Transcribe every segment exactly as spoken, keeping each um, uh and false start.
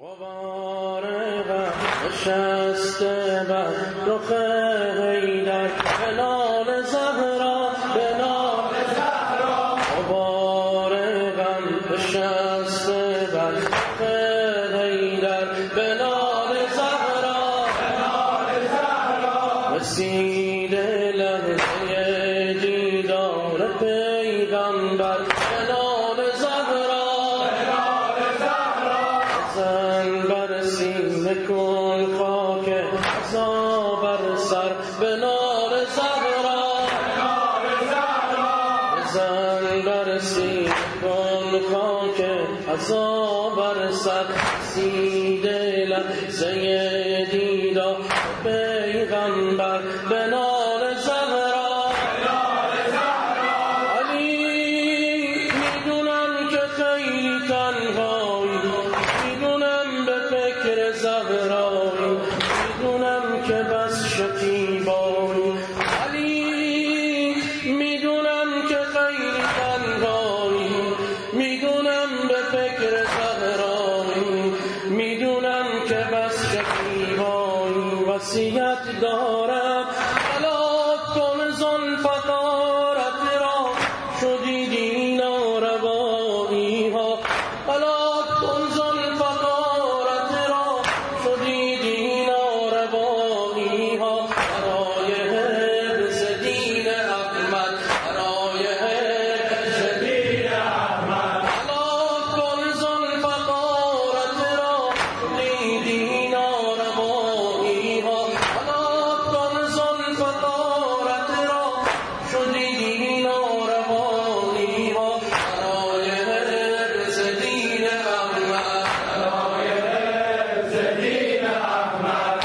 مبارقم نشسته بر رخ حیدر به نام زهرا به نام زهرا مبارقم نشسته بر رخ حیدر به نام زهرا به نام زهرا رسیده لحظه دیدار پیغمبر به نام زهرا زن بر سینه کن خاک عزا بر سر به نام زهرا زن بر سینه کن خاک عزا بر سر رسیده لحظه دیدار پیغمبر به نام زهرا علی میدونم که خیلی تنهایی، میدونم به فکر زهرایی، میدونم که بس شکیبایی. علی میدونم که خیلی تنهایی، میدونم به فکر زهرایی، میدونم که بس شکیبایی. وصیت دارم خلاف کن ذوالفقارت را، شدی دین آربایی ها خلاف کن ذوالفقارت را، شدی دین آربایی ها برای حفظ دین احمد، برای حفظ دین احمد خلاف کن ذوالفقارت را، شدی دین آربایی ها خلاف کن ذوالفقارت را، شدی دین آربایی ها برای حفظ دین احمد، برای حفظ دین احمد.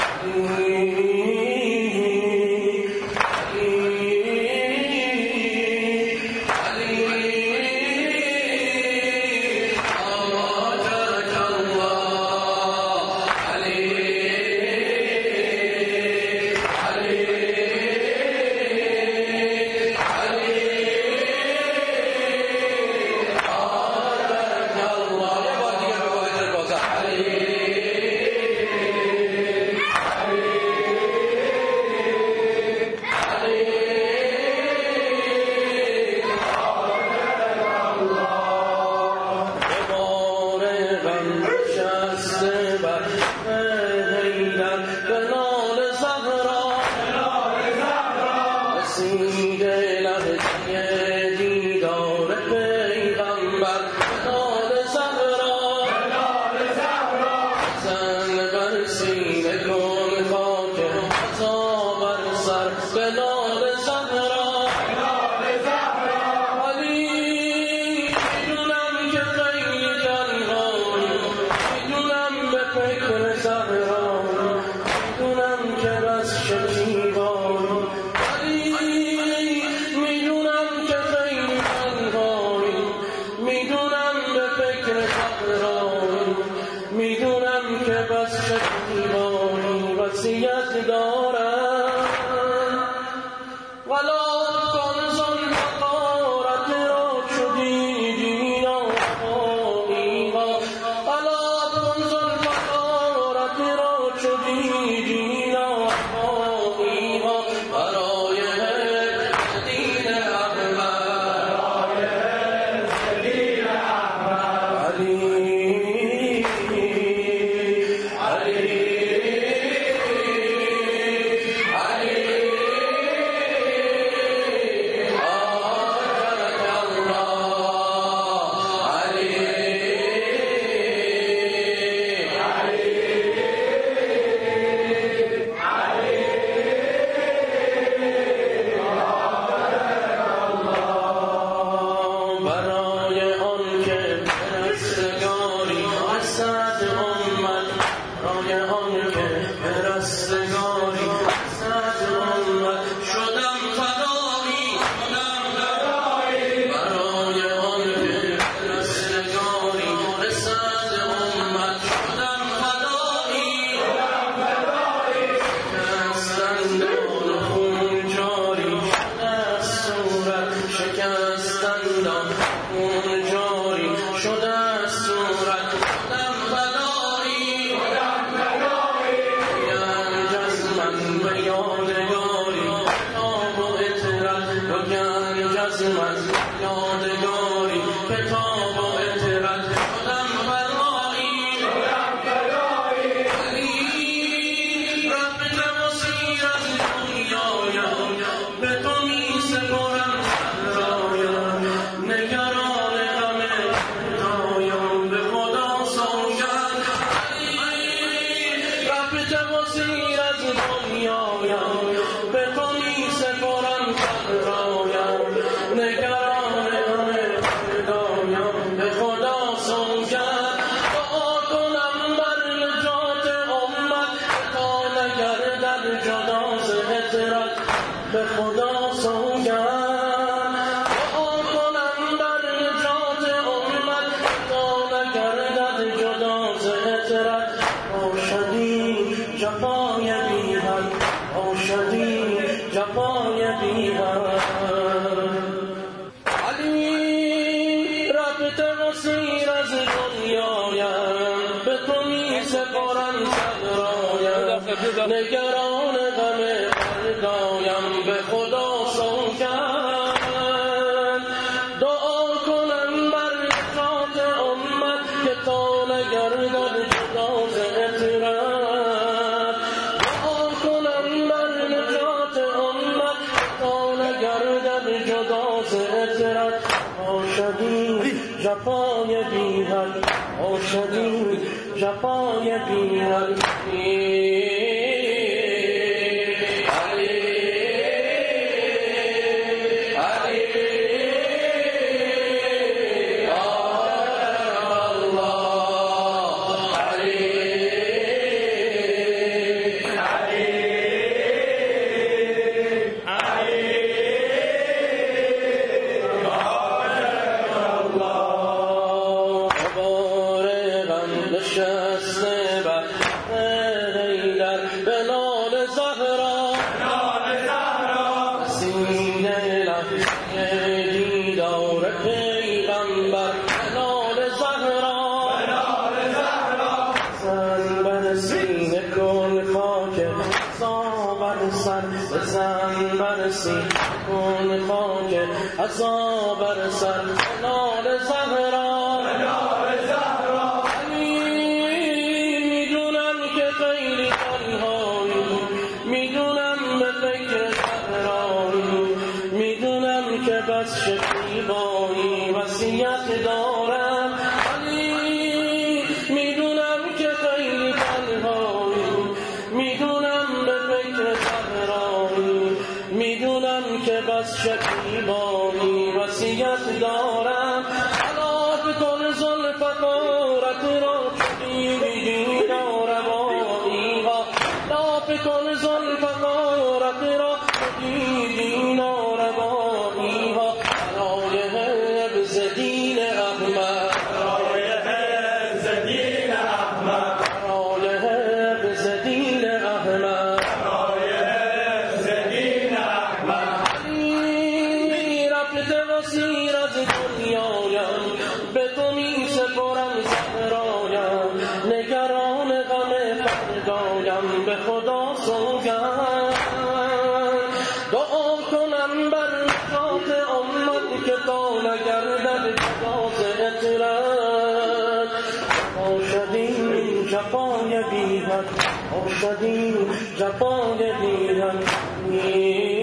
علی علی آماجرک الله علی علی مبارقم نشسته بر حیدر به نام زهرا رسیده لحظه دیدار پیغمبر به نام زهرا زن بر سینه کن خاک عزا بر سر به نام زهرا علی میدونم که خیلی تنهایی، میدونم به فکر زهرایی، میدونم که بس شکیبایی. علی میدونم که خیلی تنهایی، میدونم به فکر زهرایی، میدونم که بس شکیبایی. وصیت دارم ولا کن ذوالفقارت را، شدی دین آربایی ها ولا کن ذوالفقارت را، شدی دین آربایی ها برای حفظ دین احمد، برای حفظ دین احمد. علی علی سیر از دنیایم به تو می سپارم صحرایم نگران غم فردایم به خدا سوگند دعا کنم بر نجات امت تا نگردد جدا ز هجرت به خدا سوگند دعا کنم بر نجات امت تا نگردد جدا ز هجرت آشدی جفای بی حد آشدی جفای بی حد علی رفته و سیر از دنیایم به تو می سپارم صحرایم نگران غم فردایم به خدا سوگند دعا کنم بر نجات امت که تا نگردد جدا ز عطرت دعا کنم بر نجات امت که تا نگردد جدا ز عطرت آشدی جفای بی حد آشدی جفای بی حد نشسته بر حیدر به نال زهرا سینه لحظه دیدار پیغمبر به نال زهرا زن بر سینه کن خاک عزا بر سر بزن بر سینه کن خاک عزا بر سر به نال زهرا که بس شکیبایی وصیت دارم علی میدونم که خیلی تنهایی میدونم به فکر زهرایی میدونم که بس شکیبایی وصیت دارم علاف کن ذوالفقارت را دیدی ناروایی ها علاف کن ذوالفقارت را دیدی ناروایی ها برای حفظ دین احمد برای حفظ دین احمد برای حفظ دین احمد برای حفظ دین احمد علی رفته و سیر از دنیایم به تو می سپارم زهرایم نگران غم فردایم به خدا سوگند دعا کنم بر نجات امت که تا نگردد جدا ز عطرت آشدی جفای بی حد آشدی جفای بی حد